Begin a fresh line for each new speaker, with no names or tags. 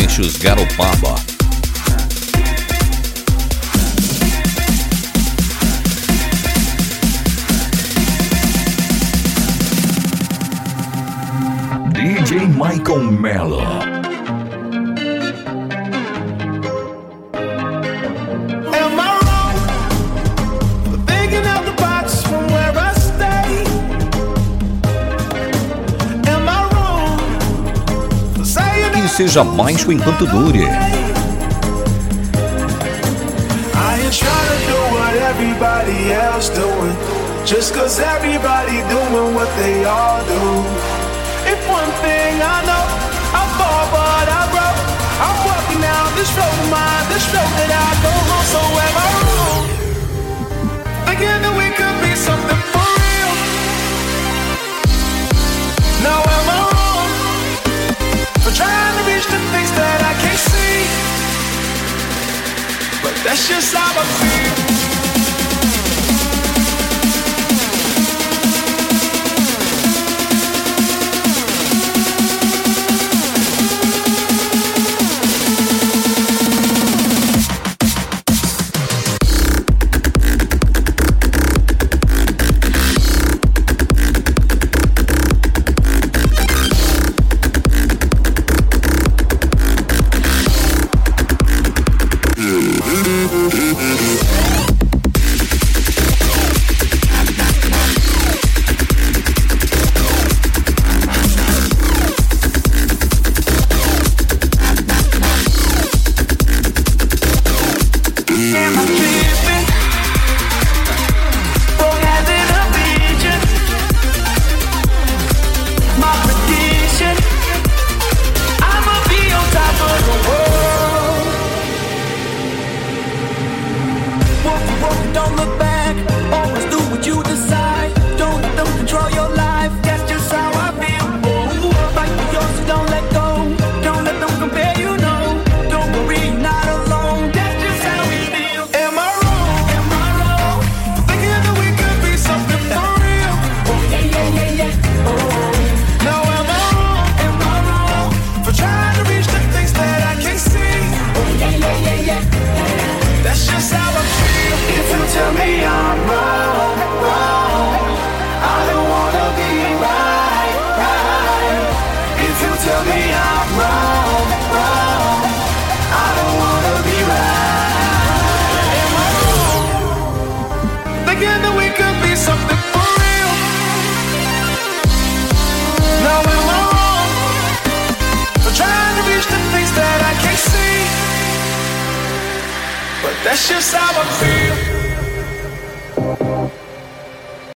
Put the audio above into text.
Silêncios Garopaba. DJ Michael Mello. Seja mais enquanto dure.
Everybody else doing, just cause everybody doing what they all do. If one thing I know, I fall but I grow. I'm walking down this road of mine, this road that I go home. So am I wrong? Thinking that we could be something for real. Now am I wrong for trying to reach the things that I can't see? But that's just how I feel. That's just how I feel.